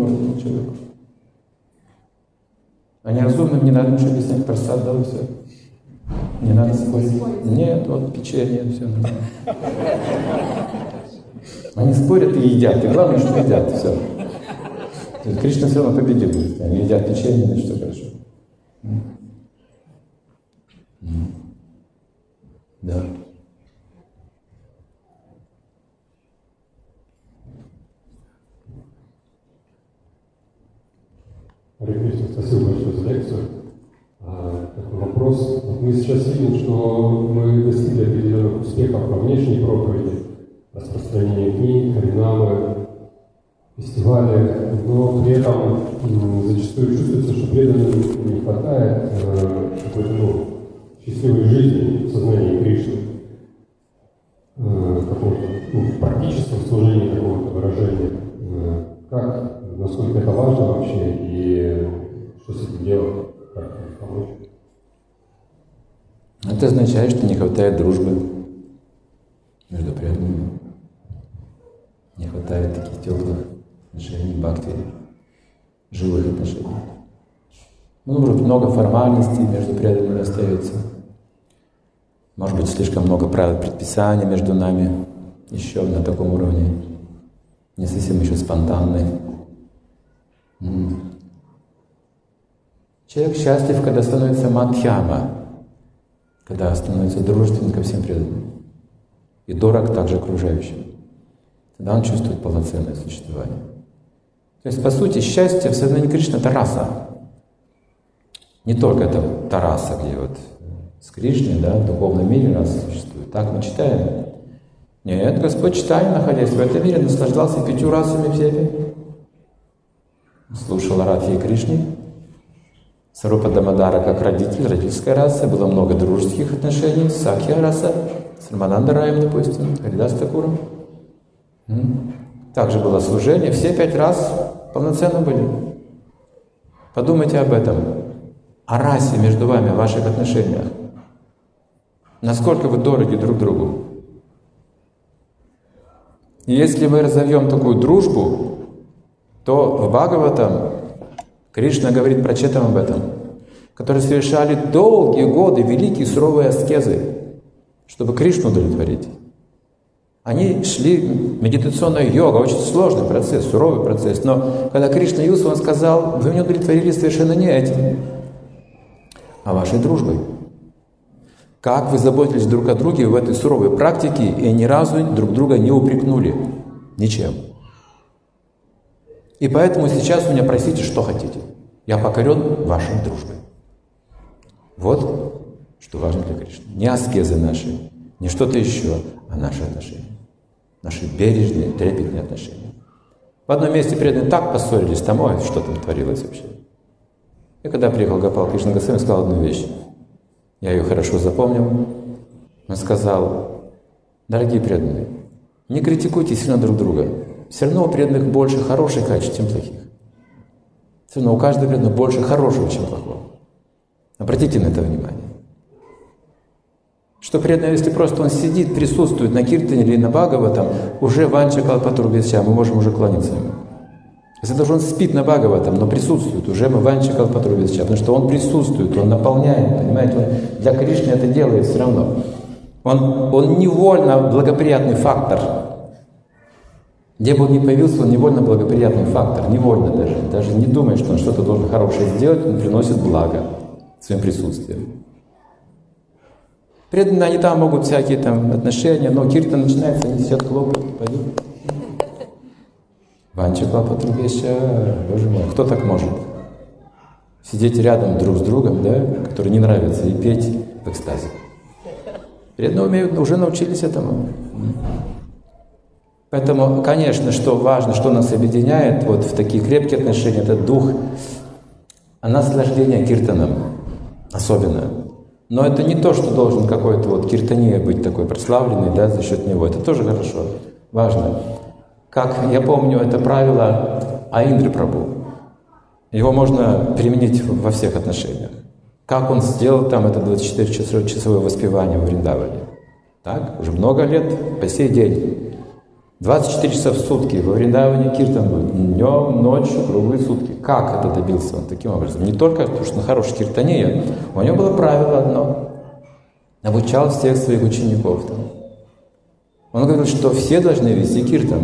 [SPEAKER 1] А неразумным не надо ничего объяснять, просад дал, все. Не надо спорить. Нет, вот печенье, все нормально. Они спорят и едят, и главное, что едят, все. То есть Кришна все равно победил. Они едят печенье, значит, все хорошо. Да.
[SPEAKER 5] Харе Кришна, спасибо большое за лекцию. Такой вопрос. Мы сейчас видим, что мы достигли определенных успехов по внешней проповеди, распространению книг, харинамы, фестивали, но при этом зачастую чувствуется, что преданным не хватает какой-то счастливой жизни в сознании Кришны, какого-то практического служения, какого-то выражения. Насколько это важно вообще и что с этим делать, как помочь?
[SPEAKER 1] Это означает, что не хватает дружбы между преданными. Не хватает таких теплых отношений, бхакти, живых отношений. Много формальностей между преданными остается. Может быть, слишком много правил предписаний между нами, еще на таком уровне. Не совсем еще спонтанный. Человек счастлив, когда становится мадхьяма, когда становится дружественным ко всем преданным и дорог также окружающим. Тогда он чувствует полноценное существование. То есть, по сути, счастье в сознании Кришны — это раса. Не только это та раса, где вот с Кришной, да, в духовном мире раса существует. Так мы читаем. Нет, Господь Чайтанья, находясь в этом мире, наслаждался 5 расами всеми. Слушал Радхи и Кришне. Сварупа Дамодара как родитель, родительская раса. Было много дружеских отношений. Сакья раса. С Рамананда Раем, допустим, Харидас Такуром. Также было служение. Все 5 раз полноценно были. Подумайте об этом. О расе между вами, о ваших отношениях. Насколько вы дороги друг другу. И если мы разовьем такую дружбу, то в Бхагаватам Кришна говорит про Четам об этом, которые совершали долгие годы великие суровые аскезы, чтобы Кришну удовлетворить. Они шли медитационная йога, очень сложный процесс, суровый процесс. Но когда Кришна явился, он сказал: вы меня удовлетворили совершенно не этим, а вашей дружбой. Как вы заботились друг о друге в этой суровой практике и ни разу друг друга не упрекнули ничем. И поэтому сейчас у меня просите, что хотите. Я покорен вашей дружбой. Вот что важно для Кришны. Не аскезы наши, не что-то еще, а наши отношения. Наши бережные, трепетные отношения. В одном месте преданные так поссорились, там, ой, что там творилось вообще. И когда приехал Гопал Кришна Госвами, он сказал одну вещь. Я ее хорошо запомнил. Он сказал: дорогие преданные, не критикуйте сильно друг друга. Все равно у преданных больше хороших качеств, чем плохих. Все равно у каждого преданного больше хорошего, чем плохого. Обратите на это внимание. Что преданный, если просто он сидит, присутствует на киртане или на Бхагаватам, уже ванча калпатурубхясча, мы можем уже кланяться ему. Если даже он спит на Бхагаватам, но присутствует, уже мы ванча калпатурубхясча, потому что он присутствует, он наполняет, понимаете, он для Кришны это делает все равно. Он невольно благоприятный фактор. Где бы он ни появился, он невольно благоприятный фактор, невольно даже не думая, что он что-то должен хорошее сделать, он приносит благо своим присутствием. Преданные, они там могут всякие там отношения, но киртан начинается, они сидят, хлопают, пойдут. Ванча калпатурубхясча, Боже мой, кто так может? Сидеть рядом друг с другом, да, которые не нравятся, и петь в экстазе. Преданные уже научились этому. Поэтому, конечно, что важно, что нас объединяет вот в такие крепкие отношения, это дух наслаждения киртаном, особенно. Но это не то, что должен какой-то вот киртания быть такой прославленный, да, за счет него. Это тоже хорошо, важно. Как я помню это правило Аиндры Прабху. Его можно применить во всех отношениях. Как он сделал там это 24-часовое воспевание в Вриндаване. Так, уже много лет, по сей день. 24 часа в сутки во Вриндаване киртан будет. Днем, ночью, круглые сутки. Как это добился он таким образом? Не только потому, что он хороший киртания, у него было правило одно. Обучал всех своих учеников. Там. Он говорил, что все должны вести киртан.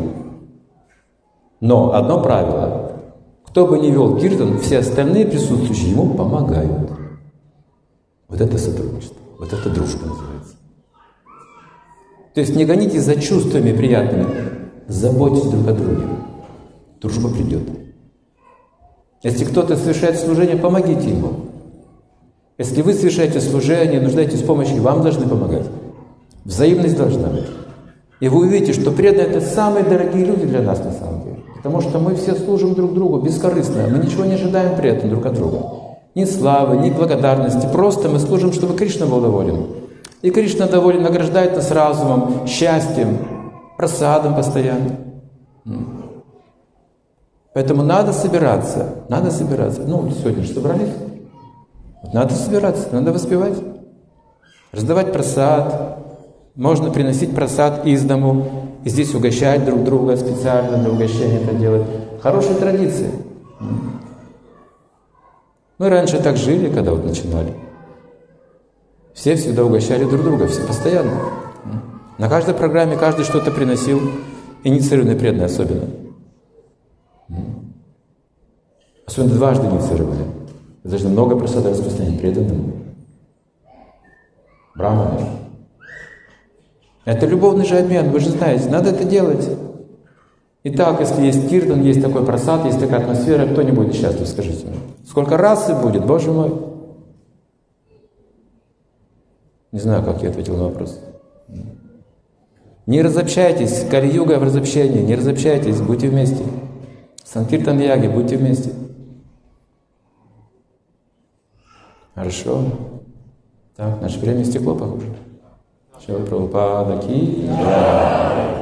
[SPEAKER 1] Но одно правило. Кто бы ни вел киртан, все остальные присутствующие ему помогают. Вот это сотрудничество. Вот это дружба называется. То есть не гонитесь за чувствами приятными, заботьтесь друг о друге. Дружба придет. Если кто-то совершает служение, помогите ему. Если вы совершаете служение, нуждаетесь в помощи, вам должны помогать. Взаимность должна быть. И вы увидите, что преданные — это самые дорогие люди для нас на самом деле. Потому что мы все служим друг другу бескорыстно. Мы ничего не ожидаем при этом друг от друга. Ни славы, ни благодарности. Просто мы служим, чтобы Кришна был доволен. И Кришна доволен, награждает нас разумом, счастьем, прасадом постоянно. Поэтому надо собираться. Ну, сегодня же собрались. Надо собираться, надо воспевать. Раздавать прасад. Можно приносить прасад из дому. И здесь угощать друг друга специально для угощения это делать. Хорошие традиции. Мы раньше так жили, когда вот начинали. Все всегда угощали друг друга, все постоянно. На каждой программе каждый что-то приносил, инициированный преданный особенно. Особенно дважды инициированный. Вы должны много просады распространять преданным. Брахманы. Это любовный же обмен, вы же знаете, надо это делать. Итак, если есть киртан, есть такой просад, есть такая атмосфера, кто не будет счастлив, скажите мне. Сколько раз и будет, Боже мой. Не знаю, как я ответил на вопрос. Не разобщайтесь, Кали-юга в разобщении, не разобщайтесь, будьте вместе. Санкиртан-яги, будьте вместе. Хорошо. Так, наше время истекло, похоже. Шрила Прабхупада ки джай.